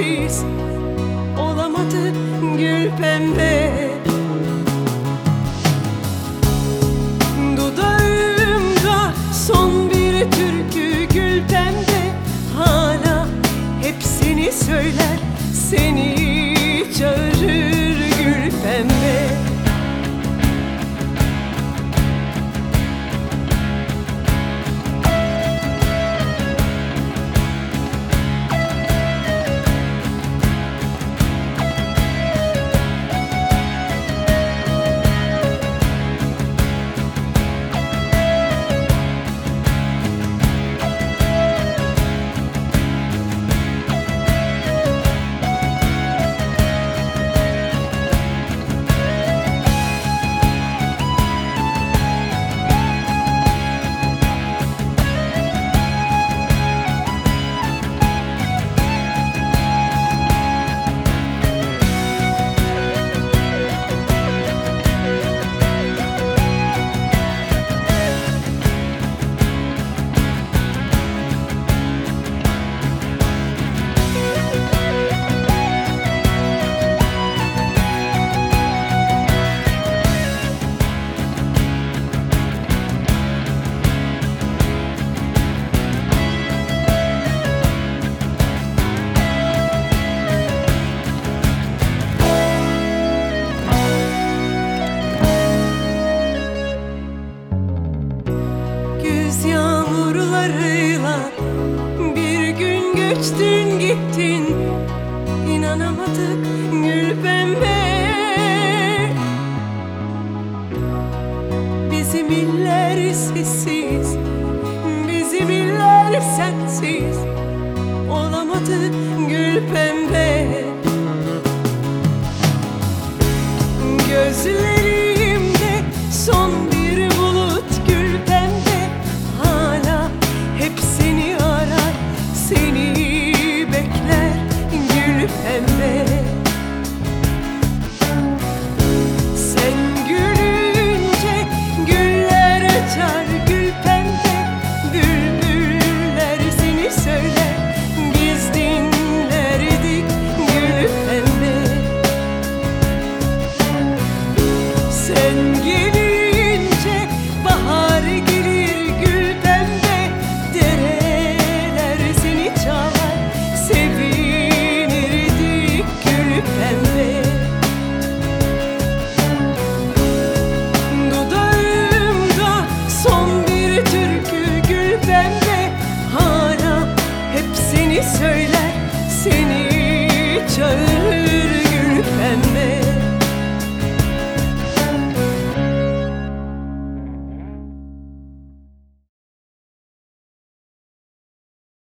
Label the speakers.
Speaker 1: sensiz olamadı gül pembe. Dudağımda son bir türkü gül pembe, hala hep seni söyler, seni çağırır gül pembe. Güz yağmurlarıyla bir gün göçtün gittin, İnanamadık gül pembe. Bizim iller sessiz, bizim iller sensiz olamadı gül pembe. Gözlerimde son bir bulut gül pembe, hala hep seni arar, seni bekler gül pembe. Sen gülünce güller açar gül pembe, bülbüller seni söyler, biz dinlerdik gül pembe. Sen gelince bahar gelir gül pembe, dereler seni çalar, sevinirdik gül pembe. Dudağımda son bir türkü gül pembe, hala hep seni söyler, seni çağırır